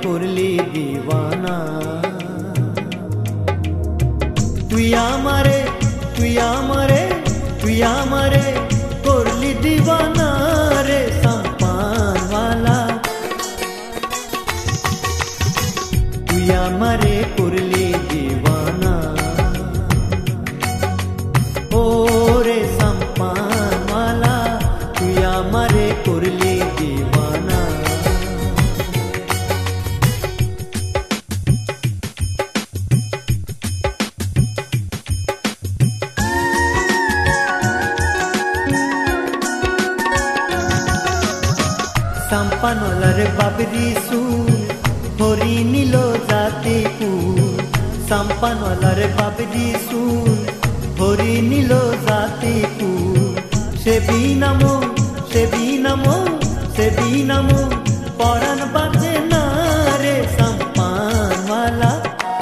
করলি দিওয়ানা। তুই আমারে তুই আমারে তুই আমারে করলি দিওয়ানা রে সম্পানওয়ালা। তুই আমারে করলি দিওয়ানা ও রে সম্পানওয়ালা। তুই আমারে করলি দিওয়ানা। সম্পানওয়ালার বাবরি সুর হরি নীল জাতি কুল। সম্পানওয়ালার বাবরি সুর হরি নীল জাতি কুল। সে বিনামো সে বিনামো সে বিনামো পরাণ বাজে না রে সম্পানওয়ালা।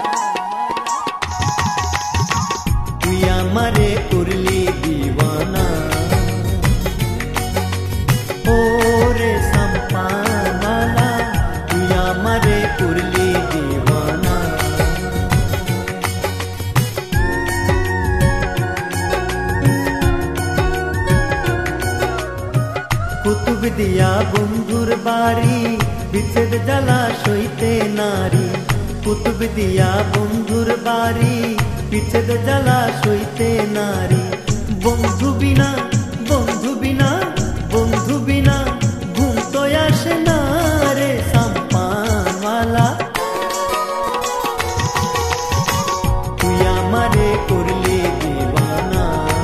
তুই আমারে করলি দিওয়ানা ও রে সম্পানওয়ালা। তুই আমারে করলি দিওয়ানা। কুতুব দিয়া বন্ধুর বাড়ি বিচ্ছেদ জ্বালা সইতে নারী। কুতুব দিয়া বন্ধুর বাড়ি বিচ্ছেদ জ্বালা সইতে নারী। বন্ধু বিনা বন্ধু বিনা বন্ধু বিনা ঘুম তো আসে না রে সম্পানওয়ালা। তুই আমারে করলি দিওয়ানা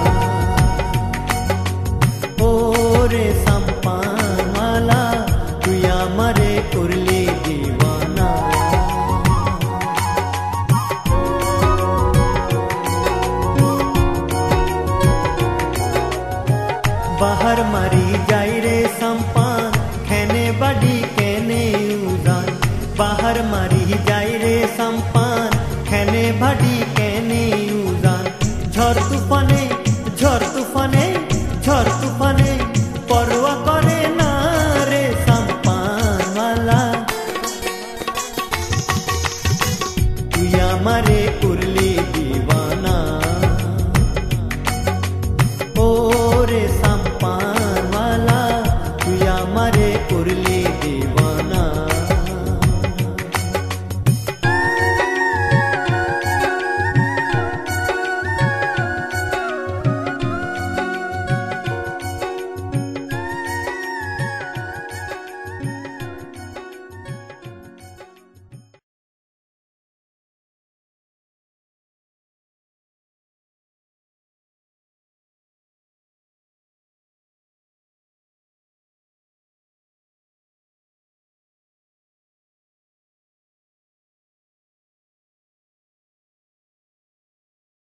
ও রে সম্পানওয়ালা। তুই আমারে করলি দিওয়ানা। বাহার মারি যাই রে সম্পান খেনে বাড়ি কেনে উজান। বাহার মারি যাই রে সম্পান খেনে বাড়ি কেনে উজান। ঝড় তুফানে ঝড় তুফানে ঝড় তুফানে পরোয়া করে না রে সম্পানওয়ালা। তুই আমারে